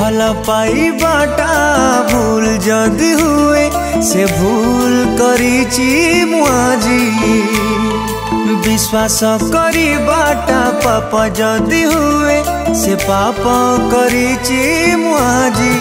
भल पाइबाटा भूल जदि हुए से भूल करिछि मु आजी विश्वास करिबाटा पाप जदि हुए से पाप करिछि मु आजी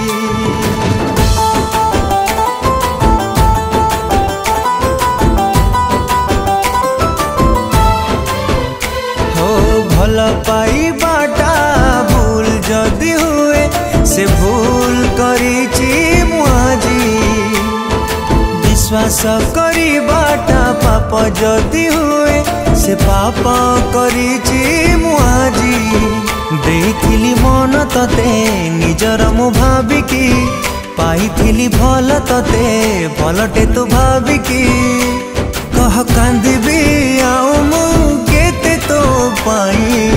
हो भल पाइबाटा भूल जदि हुए से भूल करिछि मु आजी विश्वास करिबाटा पाप जदि हुए से पाप करिछि मु आजी देखिली मन तते निजर मु भाबिकी पाइथिली भल तते भलटे तू भाबिकी कह कांदिबी आउ मु केते तो पाई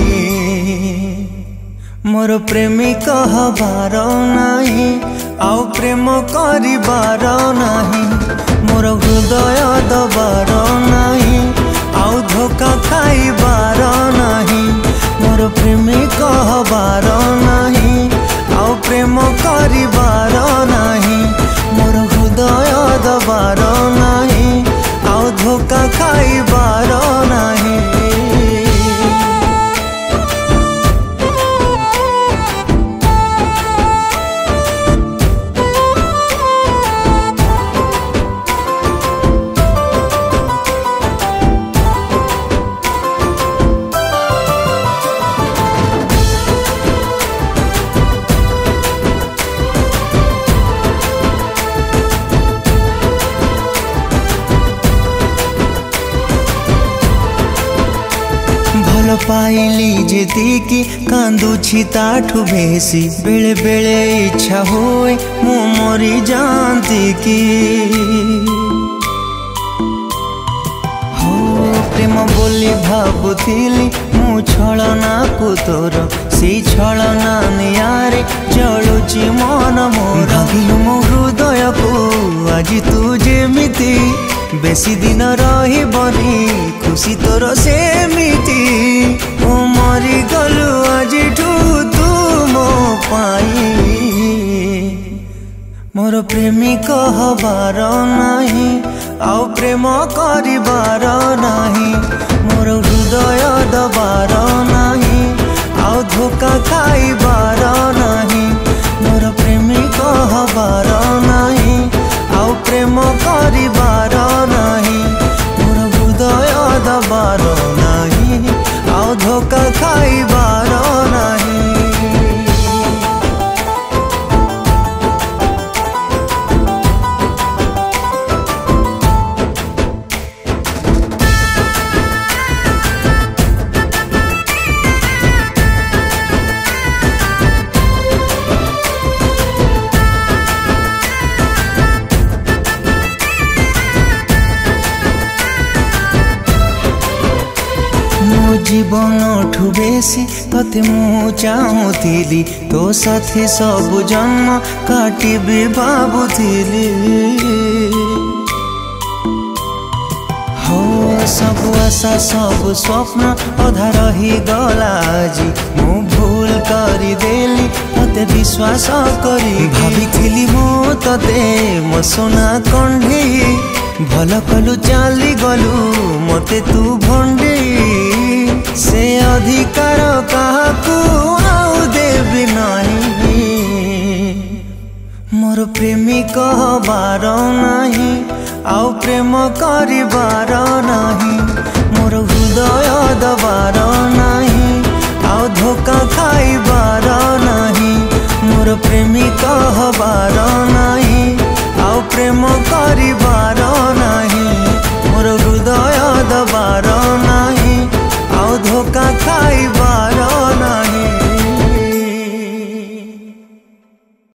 मोर प्रेमी कहबार नाही आउ प्रेम करिबार नाही मोर हृदय दबार नाही आउ धोखा खाइबार नाही मोर प्रेमी कहबार नाही आउ प्रेम करिबार नाही मोर हृदय दबार नाही आउ धोखा खाइबार नाही पाइली जेतिकी कांदुछि ताठु बेसी बेले बेले इच्छा होए मु मरी जानती की हो प्रेम बोली भाबुथिली मु छलना को तोर से छलना नियारे जलुछि मन मोर भागिलु मो हृदय को आज तू जेमिति बेसी दिन रहिबनी खुशी तोर सेमिति ओ मरी गलु आज तू मो पाई मोर प्रेमी कहबार नाही आउ प्रेम करिबार नाही मोर हृदय दबार नाही आउ धोखा खाइबार नाही मोर प्रेमी कहबार नाही आउ प्रेम करिबार नाही मोर हृदय दबार नाही आउ धोखा खाइबार नाही जीवन ठू बेसी तते मु चाहूली तो साथी सब जन्म काटिबी भाबुथिली हो सब आशा सब स्वप्न अधा रही गला आज मु भूल करिदेली तते विश्वास करी भाबिथिली मु तते मो सोना कंढी भल कलु चाली गलु मते तू भंडी से अधिकार काहाकू आउ देबी नाही मोर प्रेमी कहबार नाही आउ प्रेम करिबार नाही मोर हृदय दबार नाही आउ धोखा खाइबार नाही मोर प्रेमी कहबार नाही आउ प्रेम करिबार नाही मोर हृदय दबार नाही आउ धोखा खाइबार